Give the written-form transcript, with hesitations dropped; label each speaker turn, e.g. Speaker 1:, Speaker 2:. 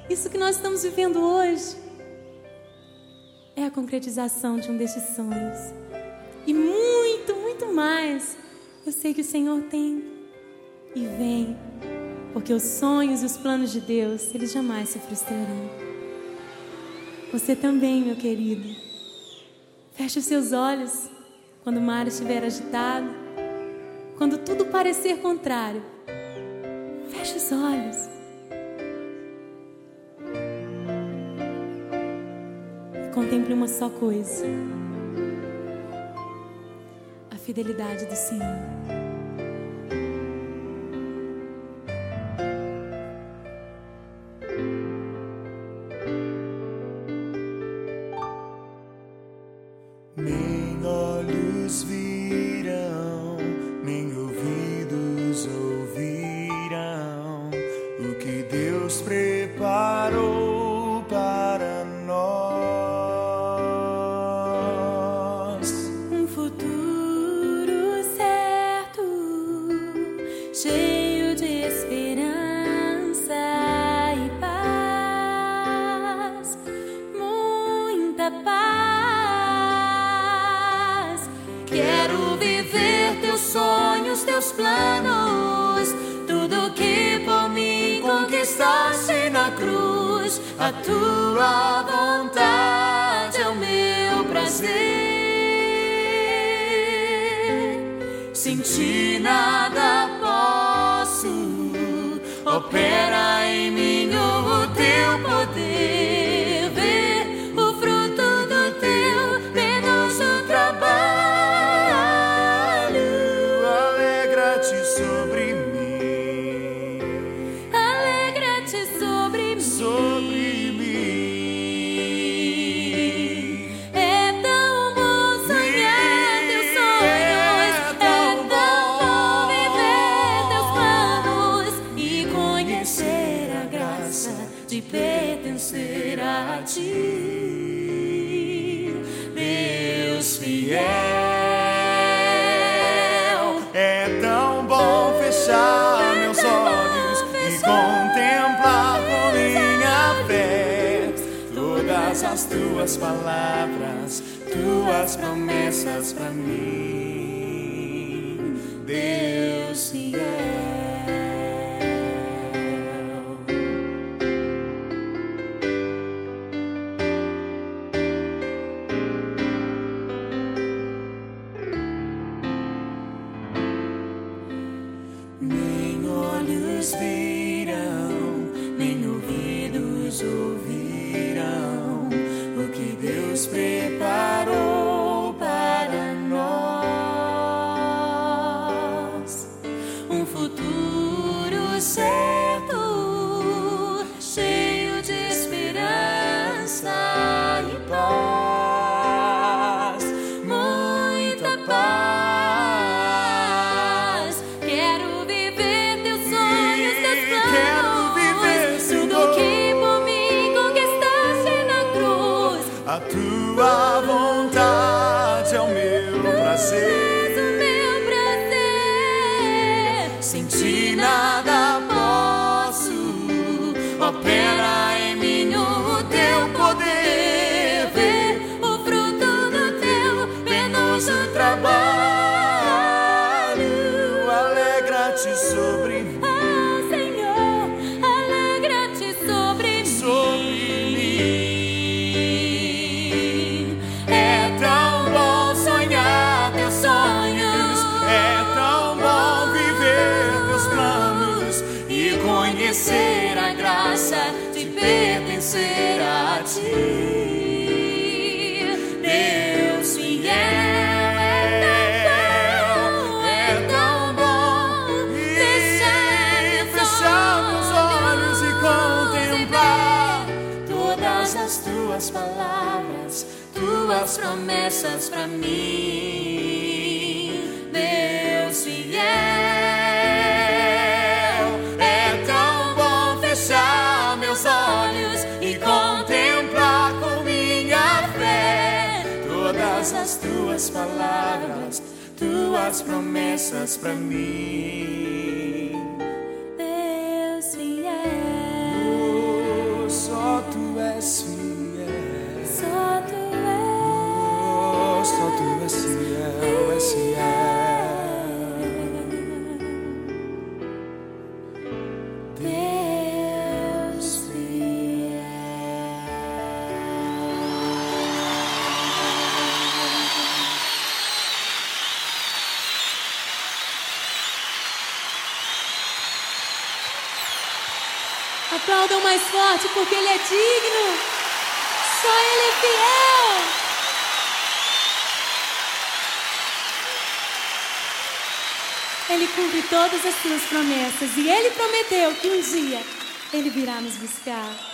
Speaker 1: Isso que nós estamos vivendo hoje é a concretização de um destes sonhos. E muito, muito mais eu sei que o Senhor tem e vem, porque os sonhos e os planos de Deus, eles jamais se frustrarão. Você também, meu querido. Feche os seus olhos quando o mar estiver agitado, quando tudo parecer contrário. Feche os olhos. E contemple uma só coisa: a fidelidade do Senhor.
Speaker 2: Nem olhos viram, nem ouvidos ouvirão o que Deus preparou para nós.
Speaker 1: Um futuro certo, cheio de esperança e paz, muita paz. Quero viver teus sonhos, teus planos, tudo que por mim conquistaste na cruz. A tua vontade é o meu prazer. Sem ti nada posso, opera em mim o teu poder. Ver o fruto do teu penoso trabalho.
Speaker 2: Alegra-te sobre mim,
Speaker 1: Alegra-te sobre mim.
Speaker 2: sobre mim.
Speaker 1: É tão bom sonhar teus sonhos, é tão bom viver teus planos e conhecer a graça de pertencer a ti, Deus fiel.
Speaker 2: É tão bom fechar meus olhos e contemplar com minha fé todas as tuas palavras, tuas promessas para mim, Deus fiel.
Speaker 1: Nem olhos viram, nem ouvidos ouvirão o que Deus preparou para nós. Um futuro certo, cheio de esperança e paz, muita paz. Quero viver teus sonhos, teus planos, tudo que por mim conquistaste na cruz.
Speaker 2: A tua vontade é o meu prazer.
Speaker 1: És o meu prazer.
Speaker 2: Sem ti nada posso, opera em mim o teu poder.
Speaker 1: Ver o fruto do teu penoso
Speaker 2: Trabalho, alegra-te sobre mim,
Speaker 1: Ah, Senhor, alegra-te sobre mim.
Speaker 2: É tão bom sonhar teus sonhos, é tão bom viver teus planos e conhecer a graça de pertencer a ti, Deus fiel. É tão bom fechar meus olhos e contemplar todas as tuas palavras, tuas promessas para mim, Deus fiel. É tão bom fechar meus olhos e contemplar com minha fé todas as tuas palavras, tuas promessas para mim,
Speaker 1: Deus fiel.
Speaker 2: Deus
Speaker 1: Aplaudam mais forte porque Ele é digno. Só Ele é fiel. Ele cumpre todas as suas promessas. E Ele prometeu que um dia Ele virá nos buscar.